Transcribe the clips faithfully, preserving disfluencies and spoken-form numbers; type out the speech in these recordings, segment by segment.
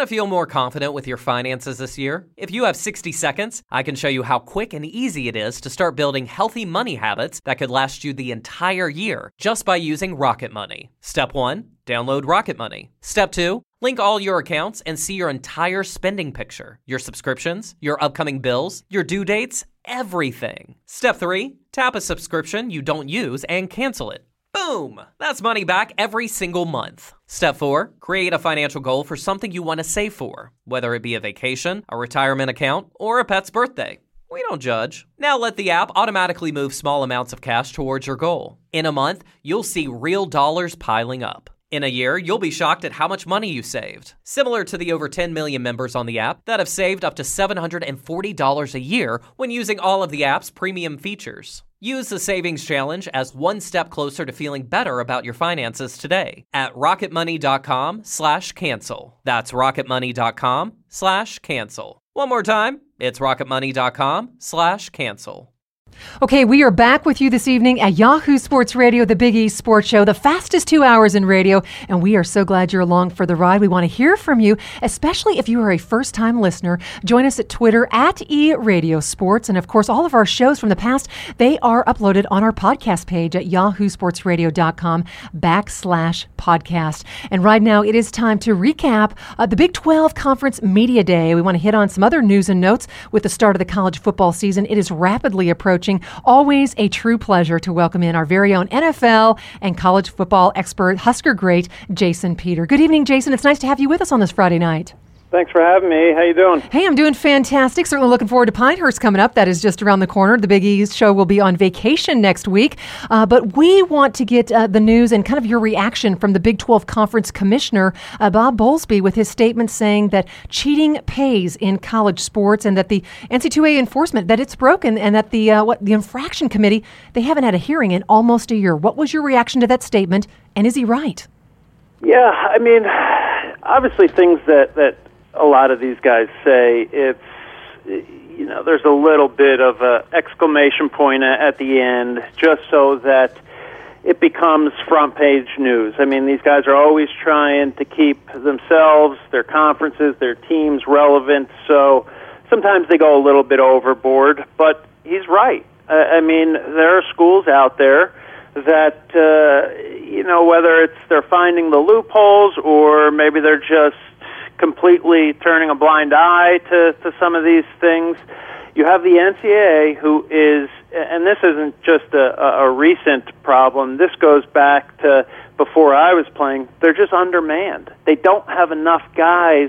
to feel more confident with your finances this year? If you have sixty seconds, I can show you how quick and easy it is to start building healthy money habits that could last you the entire year just by using Rocket Money. Step one, download Rocket Money. Step two, link all your accounts and see your entire spending picture, your subscriptions, your upcoming bills, your due dates, everything. Step three, tap a subscription you don't use and cancel it. Boom! That's money back every single month. Step four, create a financial goal for something you want to save for, whether it be a vacation, a retirement account, or a pet's birthday. We don't judge. Now let the app automatically move small amounts of cash towards your goal. In a month, you'll see real dollars piling up. In a year, you'll be shocked at how much money you saved. Similar to the over ten million members on the app that have saved up to seven hundred forty dollars a year when using all of the app's premium features. Use the Savings Challenge as one step closer to feeling better about your finances today at rocketmoney.com slash cancel. That's rocketmoney.com slash cancel. One more time, it's rocketmoney.com slash cancel. Okay, we are back with you this evening at Yahoo Sports Radio, the Big East Sports Show, the fastest two hours in radio, and we are so glad you're along for the ride. We want to hear from you, especially if you are a first-time listener. Join us at Twitter at eRadioSports, and of course, all of our shows from the past, they are uploaded on our podcast page at yahoosportsradio.com backslash podcast. And right now, it is time to recap uh, the Big twelve Conference Media Day. We want to hit on some other news and notes with the start of the college football season. It is rapidly approaching. Always a true pleasure to welcome in our very own N F L and college football expert, Husker great Jason Peter. Good evening, Jason. It's nice to have you with us on this Friday night. Thanks for having me. How you doing? Hey, I'm doing fantastic. Certainly looking forward to Pinehurst coming up. That is just around the corner. The Big East show will be on vacation next week. Uh, but we want to get uh, the news and kind of your reaction from the Big twelve Conference Commissioner, uh, Bob Bowlesby, with his statement saying that cheating pays in college sports and that the N C double A enforcement, that it's broken, and that the uh, what the infraction committee, they haven't had a hearing in almost a year. What was your reaction to that statement, and is he right? Yeah, I mean, obviously things that, that a lot of these guys say, it's, you know, there's a little bit of a exclamation point at the end just so that it becomes front page news. I mean, these guys are always trying to keep themselves, their conferences, their teams relevant, so sometimes they go a little bit overboard, but he's right. Uh, I mean, there are schools out there that, uh, you know, whether it's they're finding the loopholes or maybe they're just completely turning a blind eye to, to some of these things. You have the N C double A who is, and this isn't just a, a recent problem, this goes back to before I was playing, they're just undermanned. They don't have enough guys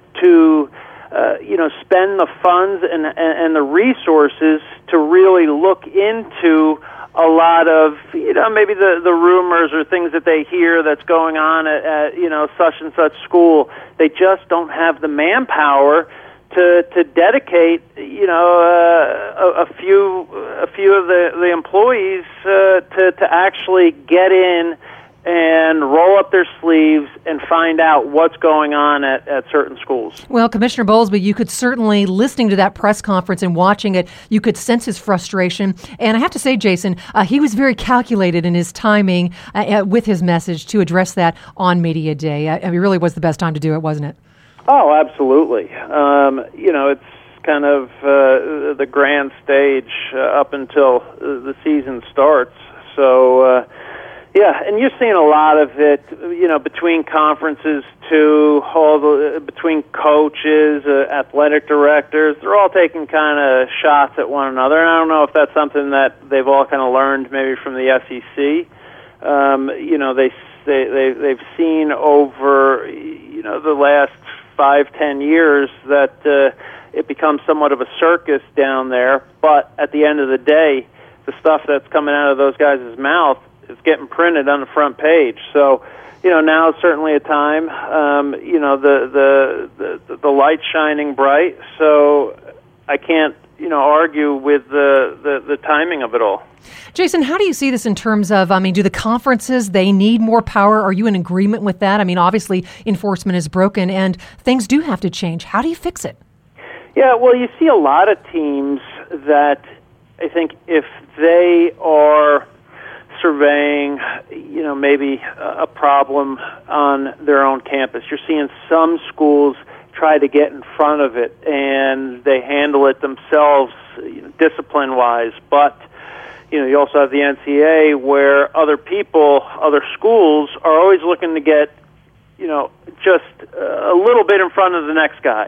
to, uh, you know, spend the funds and, and, and the resources to really look into a lot of, you know, maybe the, the rumors or things that they hear that's going on at, at, you know, such and such school. They just don't have the manpower to to dedicate, you know, uh, a, a few a few of the, the employees uh, to, to actually get in and roll up their sleeves and find out what's going on at, at certain schools. Well, Commissioner Bowlesby, you could certainly, listening to that press conference and watching it, you could sense his frustration. And I have to say, Jason, uh, he was very calculated in his timing uh, with his message to address that on Media Day. I, I mean, it really was the best time to do it, wasn't it? Oh, absolutely. Um, you know, it's kind of uh, the grand stage uh, up until the season starts. So, uh, yeah, and you're seeing a lot of it, you know, between conferences too, all the, between coaches, uh, athletic directors. They're all taking kind of shots at one another, and I don't know if that's something that they've all kind of learned maybe from the S E C. Um, you know, they they they they've seen over, you know, the last five, ten years that uh, it becomes somewhat of a circus down there. But at the end of the day, the stuff that's coming out of those guys' mouth is getting printed on the front page. So, you know, now is certainly a time. Um, you know, the, the the the light's shining bright. So I can't, you know, argue with the, the the timing of it all. Jason, how do you see this in terms of, I mean, do the conferences, they need more power? Are you in agreement with that? I mean, obviously, enforcement is broken and things do have to change. How do you fix it? Yeah, well, you see a lot of teams that I think if they are surveying, you know, maybe a problem on their own campus, you're seeing some schools try to get in front of it, and they handle it themselves, you know, discipline-wise. But you know, you also have the N C A A where other people, other schools, are always looking to get, you know, just a little bit in front of the next guy.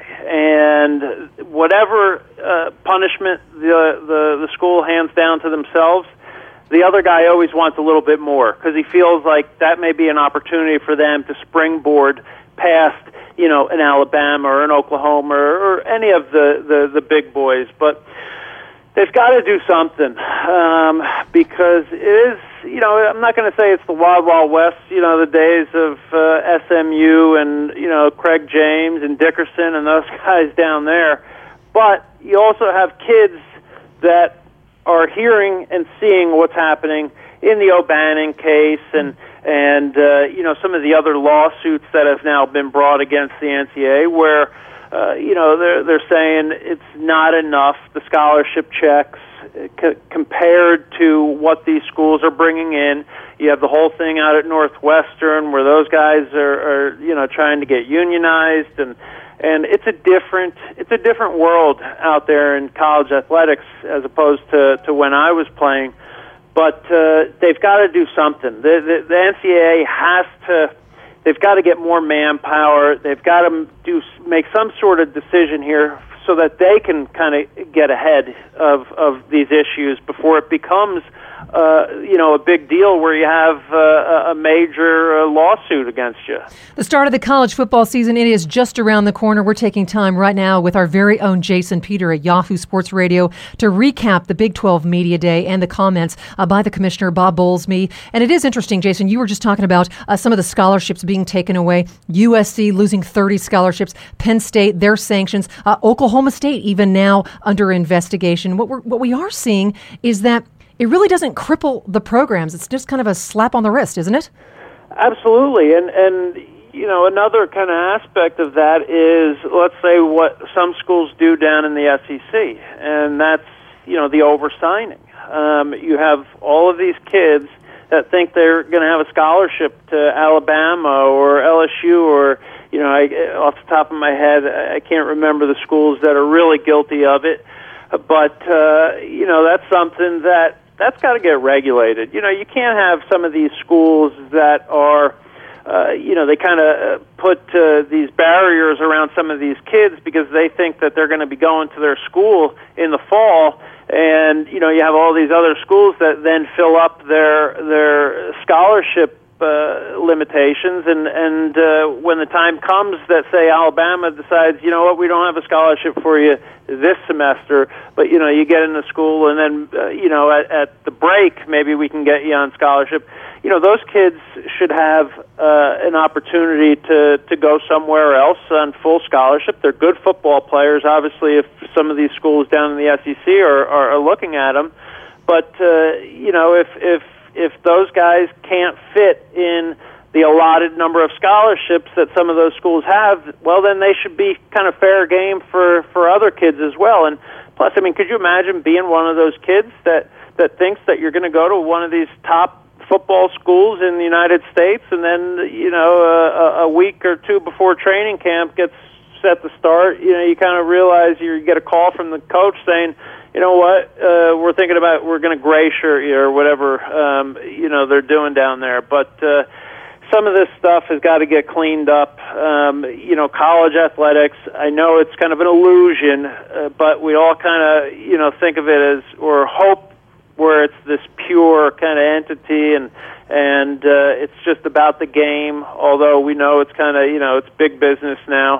And whatever uh, punishment the, the the school hands down to themselves, the other guy always wants a little bit more because he feels like that may be an opportunity for them to springboard past, you know, an Alabama or an Oklahoma or, or any of the, the, the big boys. But they've got to do something um, because it is, you know, I'm not going to say it's the Wild Wild West, you know, the days of uh, S M U and, you know, Craig James and Dickerson and those guys down there. But you also have kids that are hearing and seeing what's happening in the O'Bannon case and, and uh, you know, some of the other lawsuits that have now been brought against the N C A A where, uh, you know, they're, they're saying it's not enough, the scholarship checks, c- compared to what these schools are bringing in. You have the whole thing out at Northwestern where those guys are, are you know, trying to get unionized, and and it's a different it's a different world out there in college athletics as opposed to, to when I was playing. But uh, they've got to do something. The, the, the N C A A has to. They've got to get more manpower. They've got to do make some sort of decision here so that they can kind of get ahead of, of these issues before it becomes, uh, you know, a big deal where you have uh, a major uh, lawsuit against you. The start of the college football season, it is just around the corner. We're taking time right now with our very own Jason Peter at Yahoo Sports Radio to recap the Big twelve Media Day and the comments uh, by the Commissioner, Bob Bowlesby. And it is interesting, Jason, you were just talking about uh, some of the scholarships being taken away. U S C losing thirty scholarships, Penn State, their sanctions, uh, Oklahoma State even now under investigation. What, we're, what we are seeing is that it really doesn't cripple the programs. It's just kind of a slap on the wrist, isn't it? Absolutely. And, and you know, another kind of aspect of that is, let's say, what some schools do down in the S E C, and that's, you know, the oversigning. Um, you have all of these kids that think they're going to have a scholarship to Alabama or L S U or, you know, I, off the top of my head, I can't remember the schools that are really guilty of it. But, uh, you know, that's something that, that's got to get regulated. You know, you can't have some of these schools that are, uh, you know, they kind of put uh, these barriers around some of these kids because they think that they're going to be going to their school in the fall. And, you know, you have all these other schools that then fill up their their scholarship uh, limitations. And, and uh, when the time comes that, say, Alabama decides, you know what, we don't have a scholarship for you this semester, but, you know, you get into school and then, uh, you know, at, at the break, maybe we can get you on scholarship. You know, those kids should have uh, an opportunity to, to go somewhere else on full scholarship. They're good football players, obviously, if some of these schools down in the S E C are, are, are looking at them. But, uh, you know, if, if, if those guys can't fit in the allotted number of scholarships that some of those schools have, well, then they should be kind of fair game for, for other kids as well. And plus, I mean, could you imagine being one of those kids that, that thinks that you're going to go to one of these top football schools in the United States, and then, you know, a, a week or two before training camp gets set to start, you know, you kind of realize you get a call from the coach saying, you know what, uh, we're thinking about, we're going to gray shirt you or whatever, um, you know, they're doing down there. But uh, some of this stuff has got to get cleaned up. Um, you know, college athletics, I know it's kind of an illusion, uh, but we all kind of, you know, think of it as, or hope where it's this pure kind of entity, and and uh, it's just about the game, although we know it's kind of, you know, it's big business now.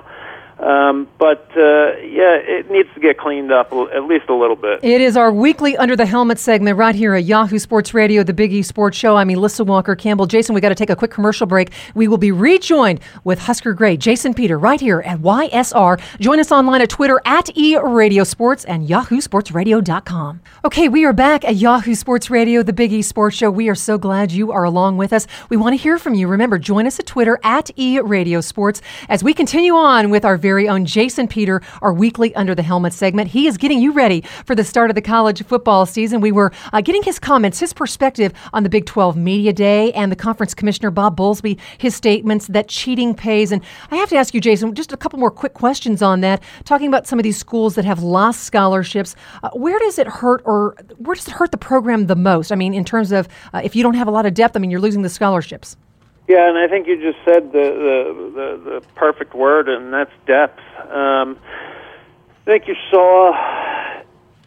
Um, but, uh, yeah, it needs to get cleaned up at least a little bit. It is our weekly Under the Helmet segment right here at Yahoo Sports Radio, the Big E Sports Show. I'm Melissa Walker-Campbell. Jason, we got to take a quick commercial break. We will be rejoined with Husker Great Jason Peter right here at Y S R. Join us online at Twitter at E Radio Sports and yahoo sports radio dot com. Okay, we are back at Yahoo Sports Radio, the Big E Sports Show. We are so glad you are along with us. We want to hear from you. Remember, join us at Twitter at E Radio Sports as we continue on with our very own Jason Peter, our weekly Under the Helmet segment. He is getting you ready for the start of the college football season. We were uh, getting his comments, his perspective on the Big twelve Media Day and the conference commissioner, Bob Bowlesby, his statements that cheating pays. And I have to ask you, Jason, just a couple more quick questions on that, talking about some of these schools that have lost scholarships. Uh, where does it hurt, or where does it hurt the program the most? I mean, in terms of uh, if you don't have a lot of depth, I mean, you're losing the scholarships. Yeah, and I think you just said the the, the, the perfect word, and that's depth. Um, I think you saw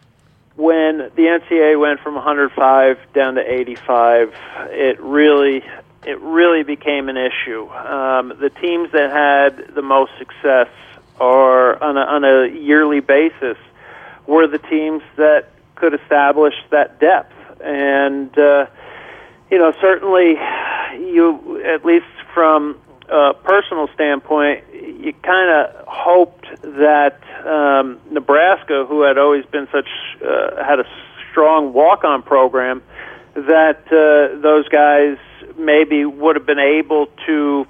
when the N C A A went from one hundred five down to eighty-five, it really it really became an issue. Um, the teams that had the most success, or on a, on a yearly basis, were the teams that could establish that depth. And uh, you know, certainly, you, at least from a personal standpoint, you kind of hoped that um, Nebraska, who had always been such, uh, had a strong walk-on program, that uh, those guys maybe would have been able to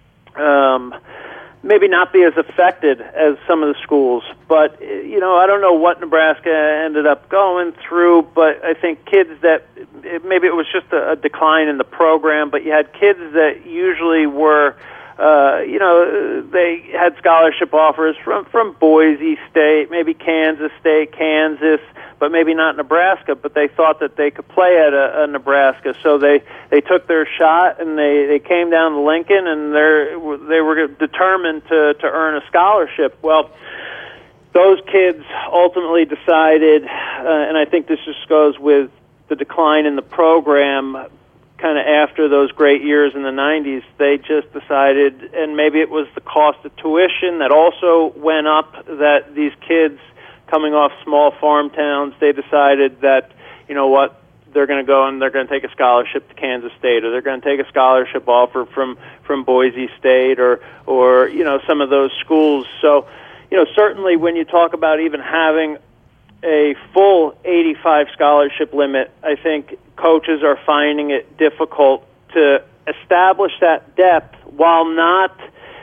um, maybe not be as affected as some of the schools. But, you know, I don't know what Nebraska ended up going through, but I think kids that, maybe it was just a, a decline in the program, but you had kids that usually were, uh, you know, they had scholarship offers from, from Boise State, maybe Kansas State, Kansas, but maybe not Nebraska, but they thought that they could play at a, a Nebraska, so they, they took their shot and they, they came down to Lincoln, and they're, they were determined to, to earn a scholarship. Well, those kids ultimately decided, uh, and I think this just goes with the decline in the program kind of after those great years in the nineties, they just decided, and maybe it was the cost of tuition that also went up, that these kids coming off small farm towns, they decided that, you know what, they're going to go and they're going to take a scholarship to Kansas State, or they're going to take a scholarship offer from, from Boise State, or, or, you know, some of those schools. So, you know, certainly when you talk about even having a full eighty-five scholarship limit, I think coaches are finding it difficult to establish that depth while not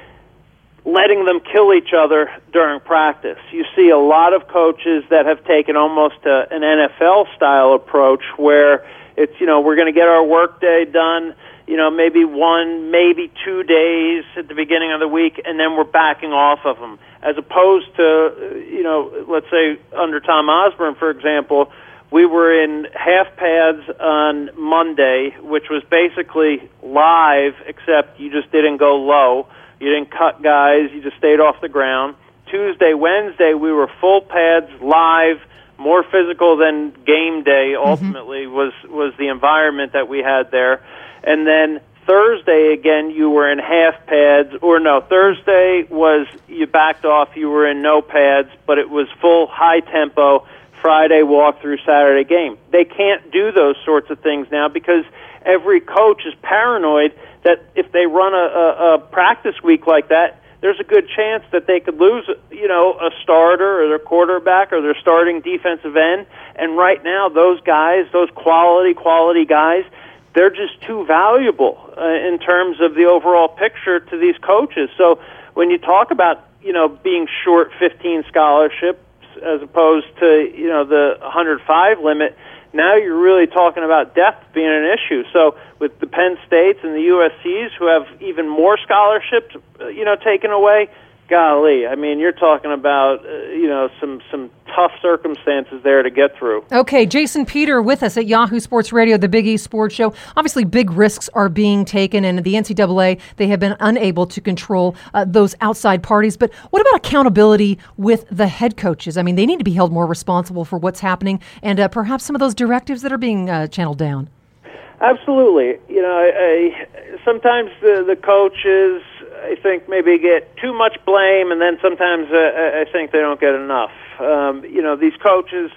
letting them kill each other during practice. You see a lot of coaches that have taken almost a, an N F L-style approach where it's, you know, we're going to get our workday done, you know, maybe one, maybe two days at the beginning of the week, and then we're backing off of them. As opposed to, you know, let's say under Tom Osborne, for example, we were in half pads on Monday, which was basically live, except you just didn't go low. You didn't cut guys. You just stayed off the ground. Tuesday, Wednesday, we were full pads, live, more physical than game day, ultimately, mm-hmm. was, was the environment that we had there. And then Thursday, again, you were in half pads, or no, Thursday was you backed off, you were in no pads, but it was full high tempo, Friday walk-through, Saturday game. They can't do those sorts of things now because every coach is paranoid that if they run a, a, a practice week like that, there's a good chance that they could lose, you know, a starter or their quarterback or their starting defensive end. And right now, those guys, those quality, quality guys, they're just too valuable uh, in terms of the overall picture to these coaches. So when you talk about, you know, being short fifteen scholarships as opposed to, you know, the one hundred five limit, now you're really talking about depth being an issue. So with the Penn States and the U S Cs who have even more scholarships, you know, taken away, golly, I mean, you're talking about, uh, you know, some, some tough circumstances there to get through. Okay, Jason Peter with us at Yahoo Sports Radio, the Big East Sports Show. Obviously, big risks are being taken, and the N C double A, they have been unable to control uh, those outside parties. But what about accountability with the head coaches? I mean, they need to be held more responsible for what's happening, and uh, perhaps some of those directives that are being uh, channeled down. Absolutely. You know, I, I, sometimes the, the coaches, I think, maybe get too much blame, and then sometimes uh, I think they don't get enough. Um, you know, these coaches,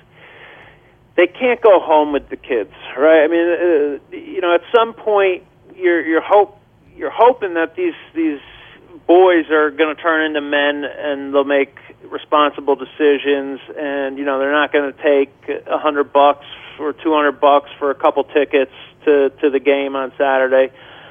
they can't go home with the kids, right? I mean, uh, you know, at some point, you're you're hope you're hoping that these these boys are going to turn into men, and they'll make responsible decisions, and you know, they're not going to take a hundred bucks or two hundred bucks for a couple tickets to to the game on Saturday.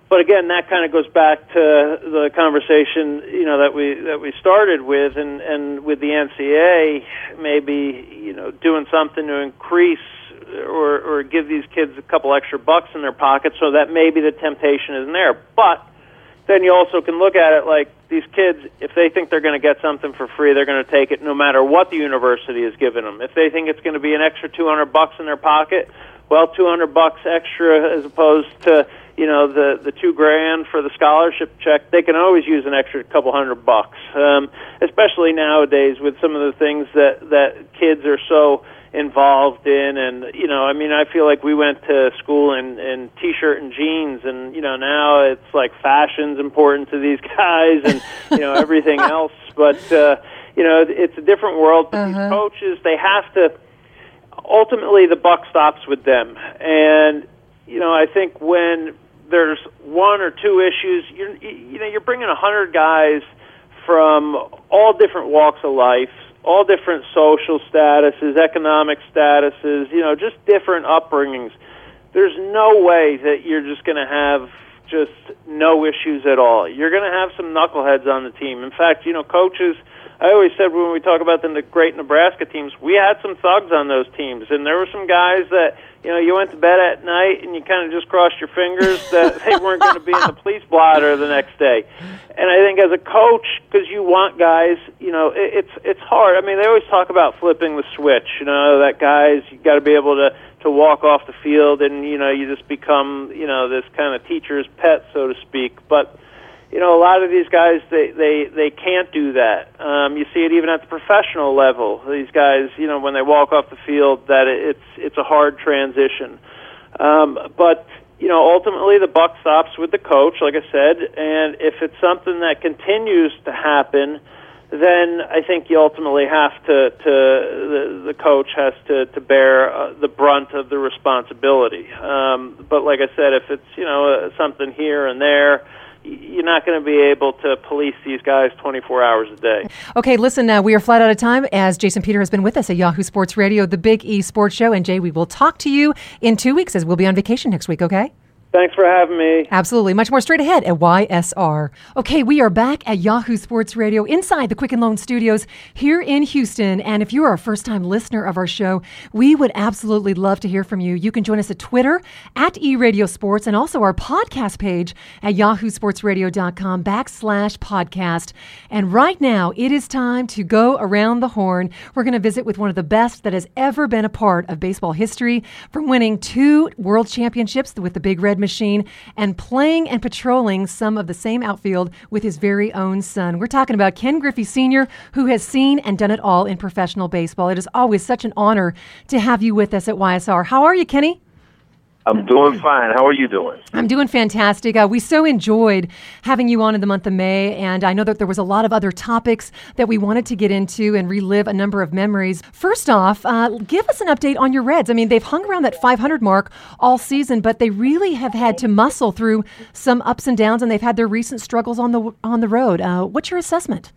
but again, that kind of goes back to the conversation, you know, that we that we started with, and, and with the N C A A, maybe, you know, doing something to increase or, or give these kids a couple extra bucks in their pocket so that maybe the temptation isn't there. But then you also can look at it like these kids, if they think they're going to get something for free, they're going to take it no matter what the university is giving them. If they think it's going to be an extra two hundred bucks in their pocket, well, two hundred bucks extra as opposed to, you know, the, the two grand for the scholarship check, they can always use an extra couple hundred bucks, um, especially nowadays with some of the things that, that kids are so involved in. And, you know, I mean, I feel like we went to school in, in T-shirt and jeans, and, you know, now it's like fashion's important to these guys and, you know, everything else. But, uh, you know, it's a different world. But uh-huh. These coaches, they have to, ultimately the buck stops with them. And, you know, I think when there's one or two issues, you're, you know, you're bringing a hundred guys from all different walks of life, all different social statuses, economic statuses, you know, just different upbringings. There's no way that you're just going to have just no issues at all. You're going to have some knuckleheads on the team. In fact, you know, coaches, I always said when we talk about the great Nebraska teams, we had some thugs on those teams, and there were some guys that, you know, you went to bed at night and you kind of just crossed your fingers that they weren't going to be in the police blotter the next day. And I think as a coach, because you want guys, you know, it, it's it's hard. I mean, they always talk about flipping the switch, you know, that guys, you got to be able to, to walk off the field and, you know, you just become, you know, this kind of teacher's pet, so to speak. But, you know, a lot of these guys, they, they, they can't do that. Um, you see it even at the professional level. These guys, you know, when they walk off the field, that it's it's a hard transition. Um, but, you know, ultimately the buck stops with the coach, like I said, and if it's something that continues to happen, then I think you ultimately have to, to the, the coach has to, to bear uh, the brunt of the responsibility. Um, but like I said, if it's, you know, uh, something here and there, you're not going to be able to police these guys twenty-four hours a day. Okay, listen, uh, we are flat out of time as Jason Peter has been with us at Yahoo Sports Radio, the Big E Sports Show. And Jay, we will talk to you in two weeks as we'll be on vacation next week, okay? Thanks for having me. Absolutely. Much more straight ahead at Y S R. Okay, we are back at Yahoo Sports Radio inside the Quicken Loan Studios here in Houston. And if you are a first-time listener of our show, we would absolutely love to hear from you. You can join us at Twitter, at eRadioSports, and also our podcast page at yahoosportsradio.com backslash podcast. And right now, it is time to go around the horn. We're going to visit with one of the best that has ever been a part of baseball history, from winning two world championships with the Big Red Machine and playing and patrolling some of the same outfield with his very own son. We're talking about Ken Griffey Senior, who has seen and done it all in professional baseball. It is always such an honor to have you with us at Y S R. How are you, Kenny? I'm doing fine. How are you doing? I'm doing fantastic. Uh, we so enjoyed having you on in the month of May, and I know that there was a lot of other topics that we wanted to get into and relive a number of memories. First off, uh, give us an update on your Reds. I mean, they've hung around that five hundred mark all season, but they really have had to muscle through some ups and downs, and they've had their recent struggles on the on the road. Uh, what's your assessment?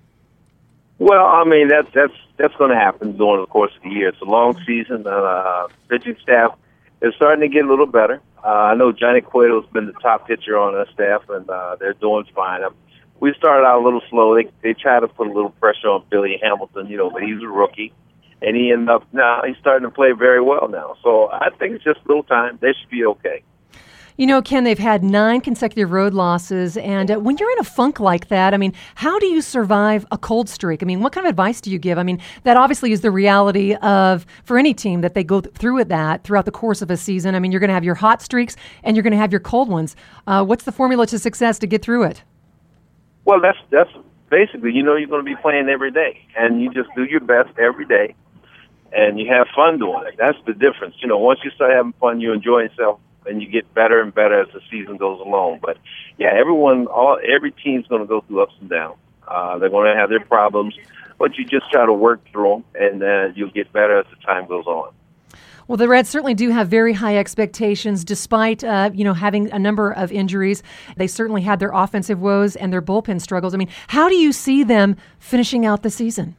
Well, I mean, that's that's that's going to happen during the course of the year. It's a long season. Uh, pitching staff is starting to get a little better. Uh, I know Johnny Cueto's been the top pitcher on our staff, and uh, they're doing fine. Um, we started out a little slow. They they tried to put a little pressure on Billy Hamilton, you know, but he's a rookie, and he ended up now he's starting to play very well now. So I think it's just a little time. They should be okay. You know, Ken, they've had nine consecutive road losses, and uh, when you're in a funk like that, I mean, how do you survive a cold streak? I mean, what kind of advice do you give? I mean, that obviously is the reality of, for any team, that they go th- through with that throughout the course of a season. I mean, you're going to have your hot streaks, and you're going to have your cold ones. Uh, what's the formula to success to get through it? Well, that's that's basically, you know, you're going to be playing every day, and you just do your best every day, and you have fun doing it. That's the difference. You know, once you start having fun, you enjoy yourself, and you get better and better as the season goes along. But, yeah, everyone, all every team's going to go through ups and downs. Uh, they're going to have their problems, but you just try to work through them, and uh, you'll get better as the time goes on. Well, the Reds certainly do have very high expectations, despite uh, you know having a number of injuries. They certainly had their offensive woes and their bullpen struggles. I mean, how do you see them finishing out the season?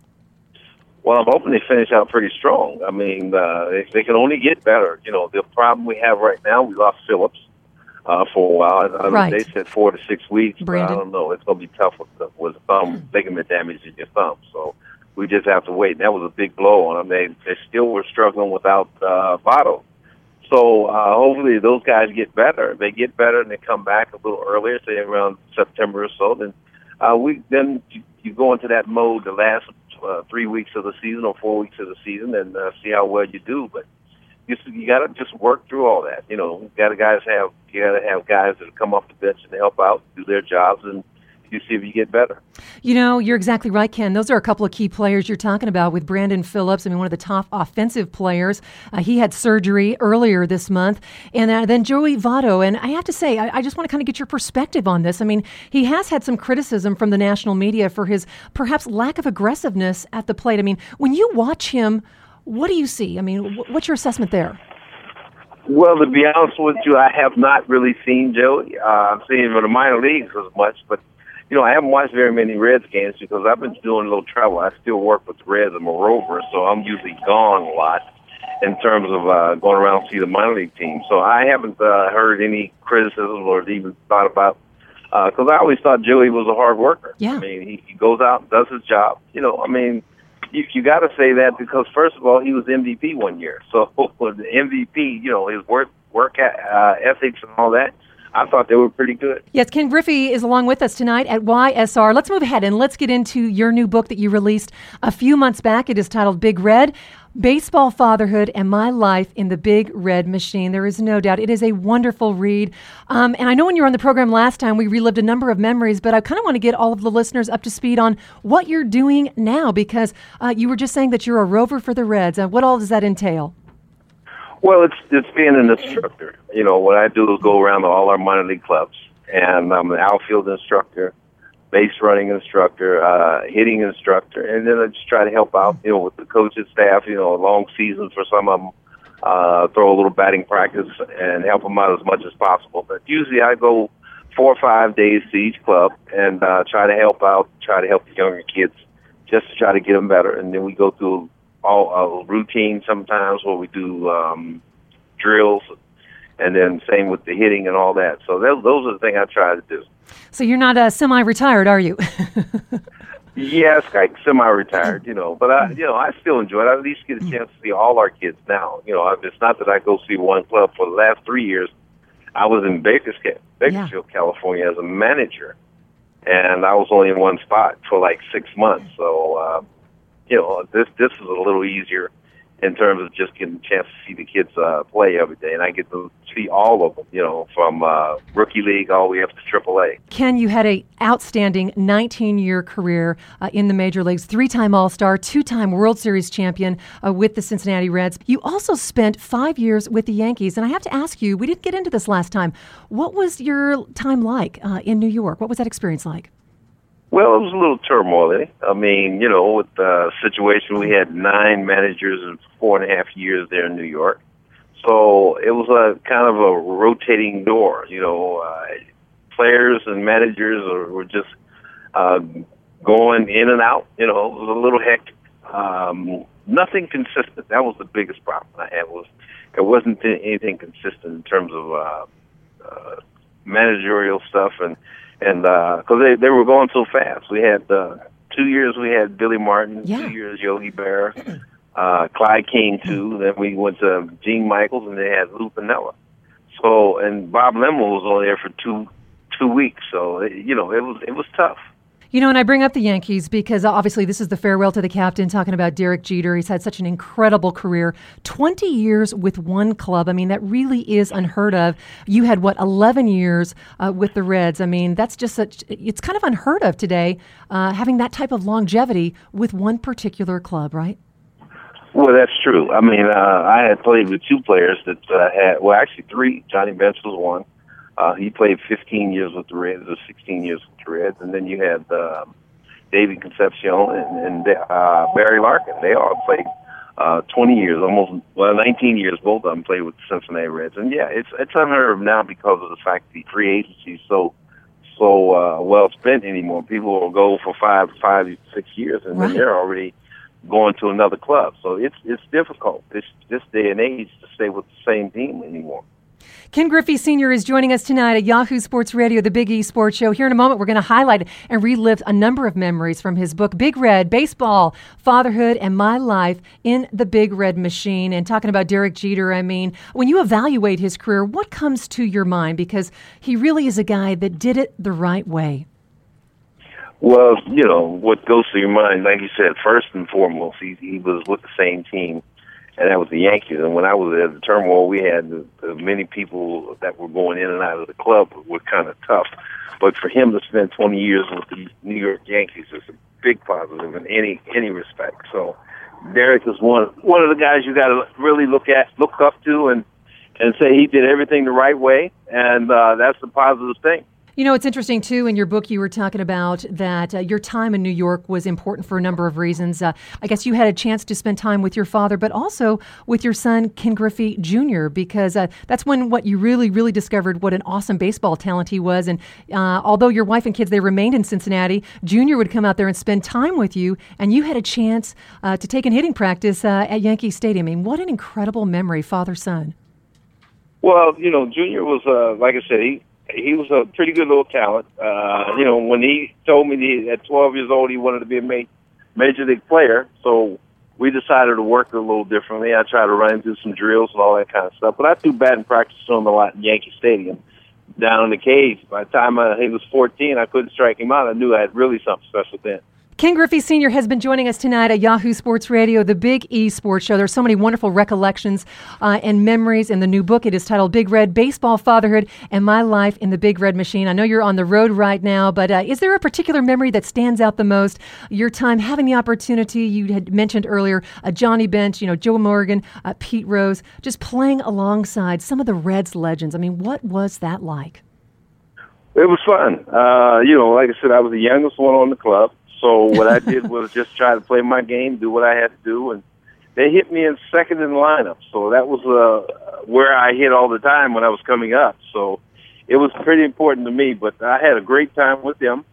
Well, I'm hoping they finish out pretty strong. I mean, uh, they, they can only get better. You know, the problem we have right now, we lost Phillips. uh, for a while. I, Right. They said four to six weeks, Brandon. but I don't know. It's going to be tough with, with thumb ligament damage in your thumb. So we just have to wait. And that was a big blow on them. They, they still were struggling without uh, Votto. So uh, hopefully those guys get better. If they get better and they come back a little earlier, say around September or so, then uh, we then you, you go into that mode the last uh, three weeks of the season or four weeks of the season and uh, see how well you do. But you, you got to just work through all that. You know, got to guys have you got to have guys that come off the bench and help out, do their jobs, and you see if you get better. You know, you're exactly right, Ken. Those are a couple of key players you're talking about with Brandon Phillips. I mean, one of the top offensive players. Uh, he had surgery earlier this month. And uh, then Joey Votto. And I have to say, I, I just want to kind of get your perspective on this. I mean, he has had some criticism from the national media for his perhaps lack of aggressiveness at the plate. I mean, when you watch him, what do you see? I mean, wh- what's your assessment there? Well, to be honest with you, I have not really seen Joey. Uh, I've seen him in the minor leagues as much, but you know, I haven't watched very many Reds games because I've been doing a little travel. I still work with the Reds. I'm a rover, so I'm usually gone a lot in terms of uh, going around to see the minor league team. So I haven't uh, heard any criticism or even thought about, because uh, I always thought Joey was a hard worker. Yeah. I mean, he, he goes out and does his job. You know, I mean, you, you got to say that because, first of all, he was M V P one year. So the M V P, you know, his work, work uh, ethics and all that, I thought they were pretty good. Yes, Ken Griffey is along with us tonight at Y S R. Let's move ahead and let's get into your new book that you released a few months back. It is titled Big Red, Baseball, Fatherhood, and My Life in the Big Red Machine. There is no doubt. It is a wonderful read. Um, and I know when you were on the program last time, we relived a number of memories, but I kind of want to get all of the listeners up to speed on what you're doing now, because uh, you were just saying that you're a rover for the Reds. Uh, what all does that entail? Well, it's it's being an instructor. You know, what I do is go around to all our minor league clubs, and I'm an outfield instructor, base running instructor, uh, hitting instructor, and then I just try to help out, you know, with the coaches, staff, you know, long seasons for some of them, uh, throw a little batting practice and help them out as much as possible. But usually I go four or five days to each club and uh, try to help out, try to help the younger kids just to try to get them better. And then we go through all uh, routine sometimes where we do um, drills, and then same with the hitting and all that. So those, those are the things I try to do. So you're not uh, semi-retired, are you? Yes, like semi-retired, you know, but I, you know, I still enjoy it. I at least get a chance to see all our kids now. You know, it's not that I go see one club. For the last three years, I was in Bakersfield, Bakersfield, yeah. California, as a manager, and I was only in one spot for like six months. So, uh, you know, this this is a little easier in terms of just getting a chance to see the kids uh, play every day, and I get to see all of them, you know, from uh, rookie league all the way up to triple A. Ken, you had an outstanding nineteen-year career uh, in the major leagues, three-time All-Star, two-time World Series champion uh, with the Cincinnati Reds. You also spent five years with the Yankees, and I have to ask you, we didn't get into this last time, what was your time like uh, in New York? What was that experience like? Well, it was a little turmoil. I mean, you know, with the situation, we had nine managers in four and a half years there in New York. So it was a kind of a rotating door. You know, uh, players and managers are, were just uh, going in and out. You know, it was a little hectic. Um, nothing consistent. That was the biggest problem I had. Was there wasn't anything consistent in terms of uh, uh, managerial stuff and. And because uh, they they were going so fast, we had uh, two years we had Billy Martin, yeah. two years Yogi Berra, uh, Clyde King too. Then we went to Gene Michaels, and they had Lou Piniella. So and Bob Lemon was only there for two two weeks. So it, you know it was it was tough. You know, and I bring up the Yankees because obviously this is the farewell to the captain, talking about Derek Jeter. He's had such an incredible career. twenty years with one club. I mean, that really is unheard of. You had, what, eleven years uh, with the Reds. I mean, that's just such, it's kind of unheard of today, uh, having that type of longevity with one particular club, right? Well, that's true. I mean, uh, I had played with two players that uh, had, well, actually three. Johnny Bench was one. Uh, he played fifteen years with the Reds, or sixteen years with the Reds, and then you had uh, David Concepcion and, and uh, Barry Larkin. They all played uh, twenty years, almost well, nineteen years. Both of them played with the Cincinnati Reds, and yeah, it's it's unheard of now because of the fact the free agency is so so uh, well spent anymore. People will go for five, five, six years, and right. then they're already going to another club. So it's it's difficult this this day and age to stay with the same team anymore. Ken Griffey Senior is joining us tonight at Yahoo Sports Radio, the Big E Sports Show. Here in a moment, we're going to highlight and relive a number of memories from his book, Big Red, Baseball, Fatherhood, and My Life in the Big Red Machine. And talking about Derek Jeter, I mean, when you evaluate his career, what comes to your mind? Because he really is a guy that did it the right way. Well, you know, what goes through your mind, like you said, first and foremost, he, he was with the same team. And that was the Yankees. And when I was at the turmoil, we had the, the many people that were going in and out of the club were kind of tough. But for him to spend twenty years with the New York Yankees is a big positive in any any respect. So Derek is one one of the guys you got to really look at, look up to, and and say he did everything the right way, and uh, that's the positive thing. You know, it's interesting, too, in your book you were talking about that uh, your time in New York was important for a number of reasons. Uh, I guess you had a chance to spend time with your father, but also with your son, Ken Griffey Junior, because uh, that's when what you really, really discovered what an awesome baseball talent he was. And uh, although your wife and kids, they remained in Cincinnati, Junior would come out there and spend time with you, and you had a chance uh, to take in hitting practice uh, at Yankee Stadium. I mean, what an incredible memory, father-son. Well, you know, Junior was, uh, like I said, he He was a pretty good little talent. Uh, you know, when he told me that at twelve years old he wanted to be a ma- major league player, so we decided to work a little differently. I tried to run him through some drills and all that kind of stuff. But I threw batting practice to him a lot in Yankee Stadium, down in the cage. By the time uh, he was fourteen, I couldn't strike him out. I knew I had really something special then. Ken Griffey Senior has been joining us tonight at Yahoo Sports Radio, the Big E Sports Show. There's so many wonderful recollections uh, and memories in the new book. It is titled Big Red, Baseball, Fatherhood, and My Life in the Big Red Machine. I know you're on the road right now, but uh, is there a particular memory that stands out the most? Your time having the opportunity, you had mentioned earlier, uh, Johnny Bench, you know, Joe Morgan, uh, Pete Rose, just playing alongside some of the Reds legends. I mean, what was that like? It was fun. Uh, you know, like I said, I was the youngest one on the club. So what I did was just try to play my game, do what I had to do, and they hit me in second in the lineup. So that was uh, where I hit all the time when I was coming up. So it was pretty important to me, but I had a great time with them.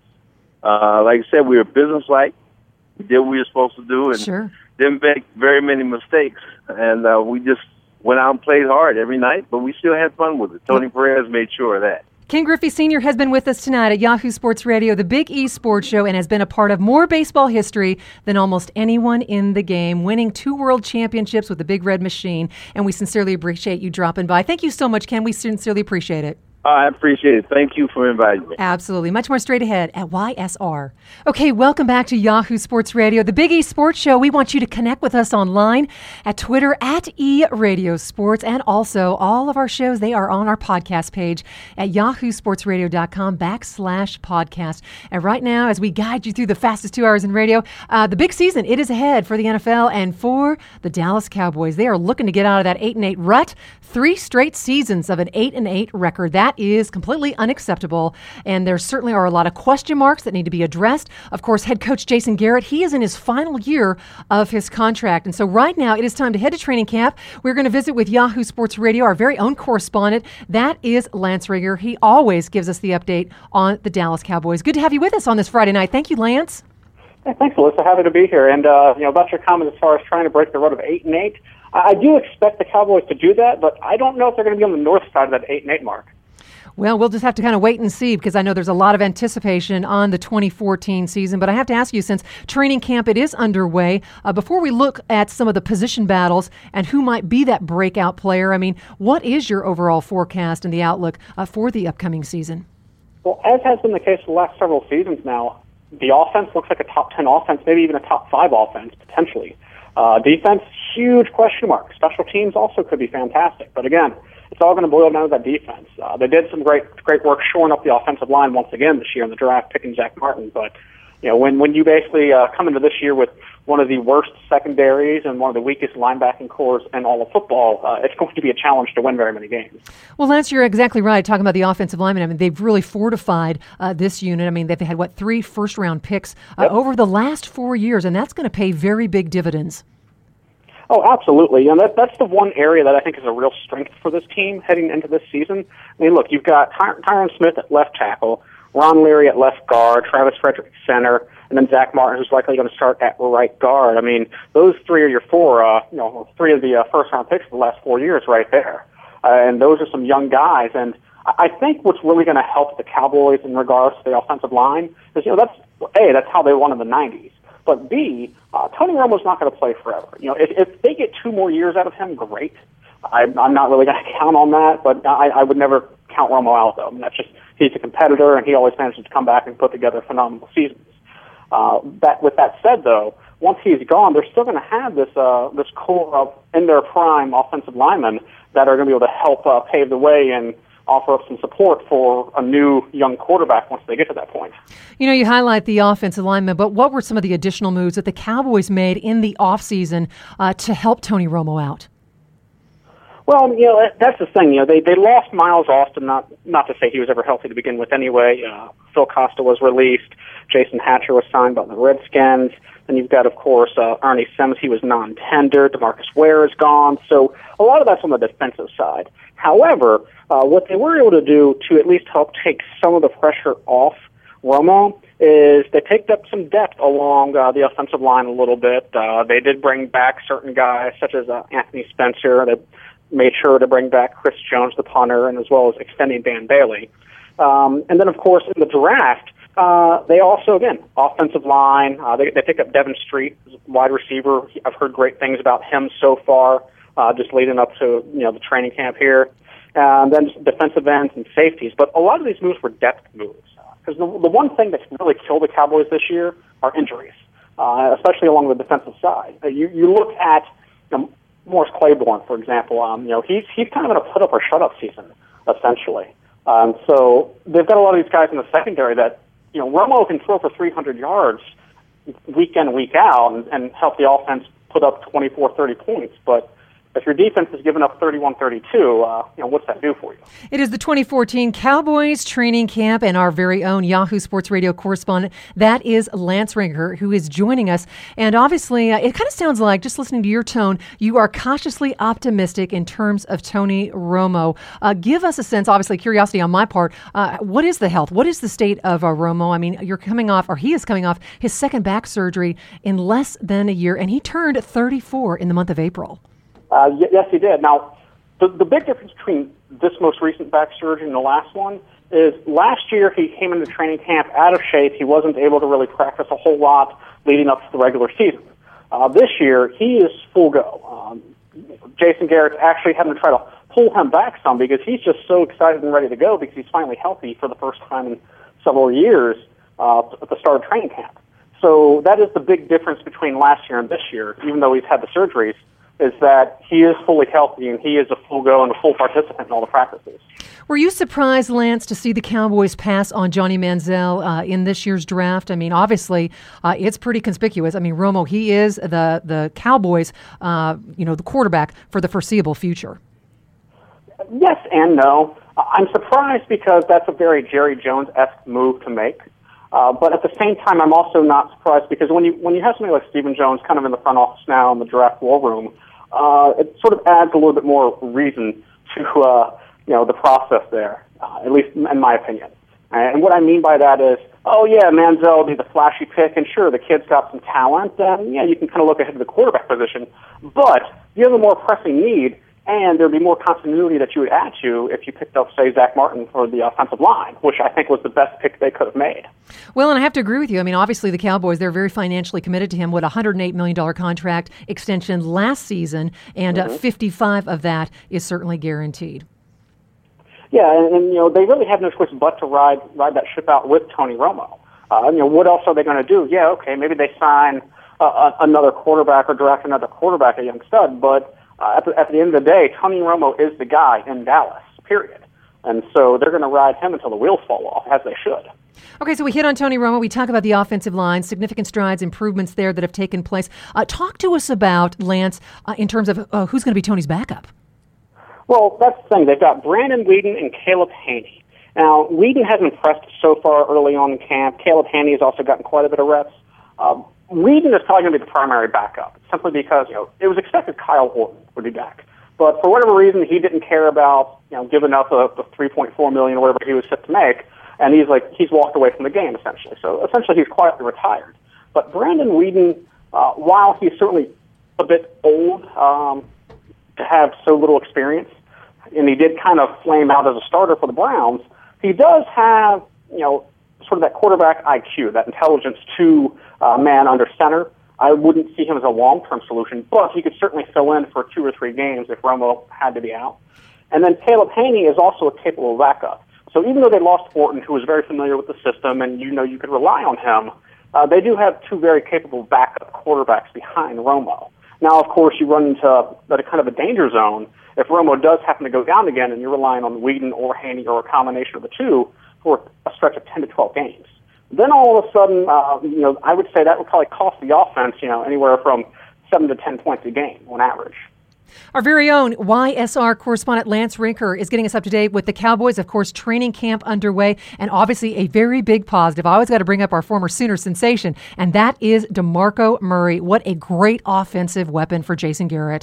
Uh, like I said, we were businesslike. We did what we were supposed to do and sure. didn't make very many mistakes. And uh, we just went out and played hard every night, but we still had fun with it. Tony Perez made sure of that. Ken Griffey Senior has been with us tonight at Yahoo Sports Radio, the Big E Sports Show, and has been a part of more baseball history than almost anyone in the game, winning two world championships with the Big Red Machine. And we sincerely appreciate you dropping by. Thank you so much, Ken. We sincerely appreciate it. I appreciate it. Thank you for inviting me. Absolutely. Much more straight ahead at Y S R. Okay, welcome back to Yahoo Sports Radio, the Big E Sports Show. We want you to connect with us online at Twitter at E Radio Sports, and also all of our shows, they are on our podcast page at yahoo sports radio dot com backslash podcast. And right now, as we guide you through the fastest two hours in radio, uh, the big season, it is ahead for the N F L and for the Dallas Cowboys. They are looking to get out of that eight and eight rut. Three straight seasons of an eight and eight record. That is completely unacceptable, and there certainly are a lot of question marks that need to be addressed. Of course, head coach Jason Garrett, he is in his final year of his contract, and so right now it is time to head to training camp. We're going to visit with Yahoo Sports Radio, our very own correspondent. That is Lance Rigger. He always gives us the update on the Dallas Cowboys. Good to have you with us on this Friday night. Thank you, Lance. Hey, thanks, Alyssa. Happy to be here. And uh, you know, about your comment as far as trying to break the rut of eight and eight, I do expect the Cowboys to do that, but I don't know if they're going to be on the north side of that eight and eight mark. Well, we'll just have to kind of wait and see, because I know there's a lot of anticipation on the twenty fourteen season. But I have to ask you, since training camp, it is underway, uh, before we look at some of the position battles and who might be that breakout player, I mean, what is your overall forecast and the outlook uh, for the upcoming season? Well, as has been the case for the last several seasons now, the offense looks like a top ten offense, maybe even a top five offense, potentially. Uh, defense, huge question mark. Special teams also could be fantastic. But again, it's all going to boil down to that defense. Uh, they did some great great work shoring up the offensive line once again this year in the draft, picking Zach Martin. But you know, when, when you basically uh, come into this year with one of the worst secondaries and one of the weakest linebacking cores in all of football, uh, it's going to be a challenge to win very many games. Well, Lance, you're exactly right. Talking about the offensive linemen, I mean, they've really fortified uh, this unit. I mean, they've had, what, three first-round picks uh, yep. over the last four years, and that's going to pay very big dividends. Oh, absolutely. And that, that's the one area that I think is a real strength for this team heading into this season. I mean, look, you've got Ty- Tyron Smith at left tackle, Ron Leary at left guard, Travis Frederick at center, and then Zach Martin, who's likely going to start at right guard. I mean, those three are your four, uh, you know, three of the uh, first-round picks of the last four years right there. uh, and those are some young guys. And I think what's really going to help the Cowboys in regards to the offensive line is, you know, that's A, that's how they won in the nineties. But B, uh, Tony Romo's not going to play forever. You know, if, if they get two more years out of him, great. I, I'm not really going to count on that, but I, I would never count Romo out, though. I mean, that's just, he's a competitor, and he always manages to come back and put together phenomenal seasons. Uh, that, with that said, though, once he's gone, they're still going to have this uh, this core of in their prime offensive linemen that are going to be able to help uh, pave the way and offer up some support for a new young quarterback once they get to that point. You know, you highlight the offensive linemen, but what were some of the additional moves that the Cowboys made in the offseason uh, to help Tony Romo out? Well, you know, that's the thing. You know, they, they lost Miles Austin, not not to say he was ever healthy to begin with anyway. Uh, Phil Costa was released. Jason Hatcher was signed by the Redskins. Then you've got, of course, uh, Ernie Sims. He was non-tender. DeMarcus Ware is gone. So a lot of that's on the defensive side. However, uh, what they were able to do to at least help take some of the pressure off Romo is they picked up some depth along uh, the offensive line a little bit. Uh, they did bring back certain guys, such as uh, Anthony Spencer. They made sure to bring back Chris Jones, the punter, and as well as extending Dan Bailey. Um, and then, of course, in the draft, uh, they also, again, offensive line. Uh, they, they picked up Devin Street, wide receiver. I've heard great things about him so far, uh, just leading up to you know the training camp here. And then just defensive ends and safeties. But a lot of these moves were depth moves. Because the, the one thing that's really killed the Cowboys this year are injuries, uh, especially along the defensive side. Uh, you, you look at you know, Morris Claiborne, for example. Um, you know, he's he's kind of in a put up or shut up season, essentially. Um, so they've got a lot of these guys in the secondary that you know Romo can throw for three hundred yards week in week out and, and help the offense put up twenty-four, thirty points, but if your defense is giving up thirty-one thirty-two, uh, you know, what's that do for you? It is the twenty fourteen Cowboys training camp, and our very own Yahoo Sports Radio correspondent, that is Lance Ringer, who is joining us. And obviously, uh, it kind of sounds like, just listening to your tone, you are cautiously optimistic in terms of Tony Romo. Uh, give us a sense, obviously, curiosity on my part, uh, what is the health? What is the state of uh, Romo? I mean, you're coming off, or he is coming off, his second back surgery in less than a year, and he turned thirty-four in the month of April. Uh, y- yes, he did. Now, the, the big difference between this most recent back surgery and the last one is last year he came into training camp out of shape. He wasn't able to really practice a whole lot leading up to the regular season. Uh, this year, he is full go. Um, Jason Garrett's actually having to try to pull him back some because he's just so excited and ready to go because he's finally healthy for the first time in several years uh, at the start of training camp. So that is the big difference between last year and this year, even though he's had the surgeries, is that he is fully healthy and he is a full go and a full participant in all the practices. Were you surprised, Lance, to see the Cowboys pass on Johnny Manziel uh, in this year's draft? I mean, obviously, uh, it's pretty conspicuous. I mean, Romo, he is the the Cowboys, uh, you know, the quarterback for the foreseeable future. Yes and no. I'm surprised because that's a very Jerry Jones-esque move to make. Uh, but at the same time, I'm also not surprised because when you when you have somebody like Stephen Jones kind of in the front office now in the draft war room, uh, it sort of adds a little bit more reason to uh, you know the process there, uh, at least in my opinion. And what I mean by that is, oh yeah, Manziel will be the flashy pick, and sure, the kid's got some talent, and yeah, you can kind of look ahead to the quarterback position. But you have a more pressing need, and there'd be more continuity that you would add to if you picked up, say, Zach Martin for the offensive line, which I think was the best pick they could have made. Well, and I have to agree with you. I mean, obviously the Cowboys, they're very financially committed to him. What, a one hundred eight million dollars contract extension last season, and mm-hmm. uh, fifty-five of that is certainly guaranteed. Yeah, and, and you know they really have no choice but to ride ride that ship out with Tony Romo. Uh, you know, what else are they going to do? Yeah, okay, maybe they sign uh, another quarterback or draft another quarterback, a young stud, but Uh, at, the, at the end of the day, Tony Romo is the guy in Dallas, period. And so they're going to ride him until the wheels fall off, as they should. Okay, so we hit on Tony Romo. We talk about the offensive line, significant strides, improvements there that have taken place. Uh, talk to us about, Lance, uh, in terms of uh, who's going to be Tony's backup. Well, that's the thing. They've got Brandon Weeden and Caleb Haney. Now, Weeden has impressed so far early on in camp. Caleb Haney has also gotten quite a bit of reps. Um, Weeden is probably going to be the primary backup, simply because, you know, it was expected Kyle Orton would be back. But for whatever reason, he didn't care about, you know, giving up the, the three point four million dollars or whatever he was set to make, and he's like, he's walked away from the game, essentially. So essentially, he's quietly retired. But Brandon Weeden, uh, while he's certainly a bit old um, to have so little experience, and he did kind of flame out as a starter for the Browns, he does have, you know, sort of that quarterback I Q, that intelligence to uh, man under center. I wouldn't see him as a long-term solution, but he could certainly fill in for two or three games if Romo had to be out. And then Caleb Haney is also a capable backup. So even though they lost Orton, who was very familiar with the system, and you know you could rely on him, uh, they do have two very capable backup quarterbacks behind Romo. Now, of course, you run into a, a kind of a danger zone if Romo does happen to go down again and you're relying on Whedon or Haney or a combination of the two for a stretch of ten to twelve games. Then all of a sudden, uh, you know, I would say that would probably cost the offense, you know, anywhere from seven to ten points a game on average. Our very own Y S R correspondent Lance Rinker is getting us up to date with the Cowboys. Of course, training camp underway, and obviously a very big positive. I always got to bring up our former Sooner sensation, and that is DeMarco Murray. What a great offensive weapon for Jason Garrett.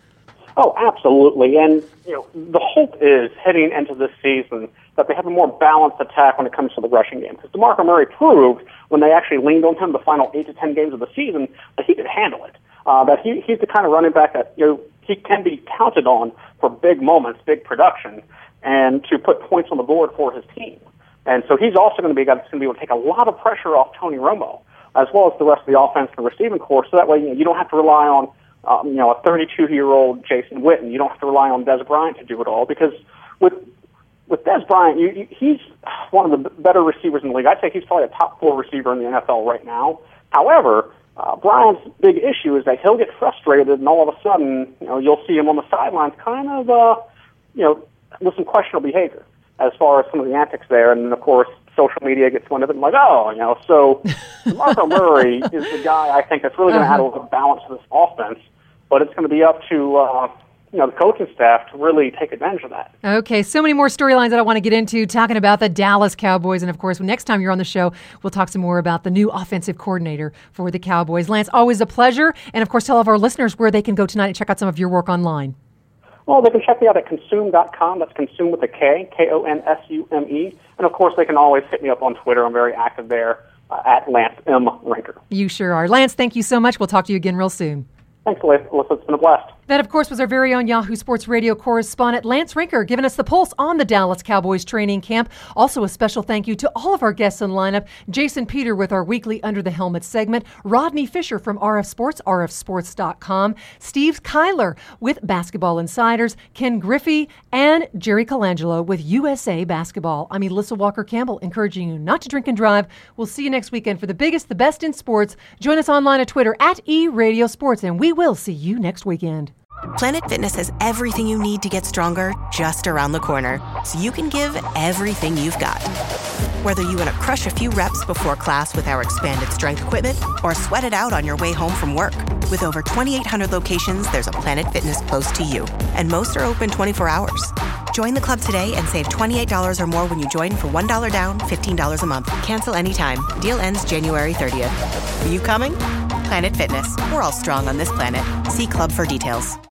Oh, absolutely. And, you know, the hope is heading into this season that they have a more balanced attack when it comes to the rushing game. Because DeMarco Murray proved when they actually leaned on him the final eight to ten games of the season that he could handle it. Uh, that he, he's the kind of running back that, you know, he can be counted on for big moments, big production, and to put points on the board for his team. And so he's also going to be a guy that's going to be able to take a lot of pressure off Tony Romo, as well as the rest of the offense and the receiving corps. So that way, you know, you don't have to rely on Um, you know, a thirty-two-year-old Jason Witten. You don't have to rely on Dez Bryant to do it all, because with with Dez Bryant, you, you, he's one of the better receivers in the league. I'd say he's probably a top four receiver in the N F L right now. However, uh, Bryant's big issue is that he'll get frustrated, and all of a sudden, you know, you'll see him on the sidelines, kind of, uh, you know, with some questionable behavior as far as some of the antics there. And then, of course, social media gets wind of it and like, oh, you know, so Marco Murray is the guy I think that's really going to add a little balance to this offense. But it's going to be up to uh, you know the coaching staff to really take advantage of that. Okay, so many more storylines that I want to get into, talking about the Dallas Cowboys. And, of course, next time you're on the show, we'll talk some more about the new offensive coordinator for the Cowboys. Lance, always a pleasure. And, of course, tell all of our listeners where they can go tonight and check out some of your work online. Well, they can check me out at consume dot com. That's consume with a K, K O N S U M E. And, of course, they can always hit me up on Twitter. I'm very active there uh, at Lance M. Rinker. You sure are. Lance, thank you so much. We'll talk to you again real soon. Thanks, Alyssa. It's been a blast. That, of course, was our very own Yahoo Sports Radio correspondent, Lance Rinker, giving us the pulse on the Dallas Cowboys training camp. Also, a special thank you to all of our guests in lineup. Jason Peter with our weekly Under the Helmet segment. Rodney Fisher from R F Sports, R F sports dot com. Steve Kyler with Basketball Insiders. Ken Griffey and Jerry Colangelo with U S A Basketball. I'm Elissa Walker-Campbell, encouraging you not to drink and drive. We'll see you next weekend for the biggest, the best in sports. Join us online at Twitter at eRadioSports, and we will see you next weekend. Planet Fitness has everything you need to get stronger just around the corner, so you can give everything you've got. Whether you want to crush a few reps before class with our expanded strength equipment or sweat it out on your way home from work. With over twenty-eight hundred locations, there's a Planet Fitness close to you, and most are open twenty-four hours. Join the club today and save twenty-eight dollars or more when you join for one dollar down, fifteen dollars a month. Cancel anytime. Deal ends January thirtieth. Are you coming? Planet Fitness. We're all strong on this planet. See club for details.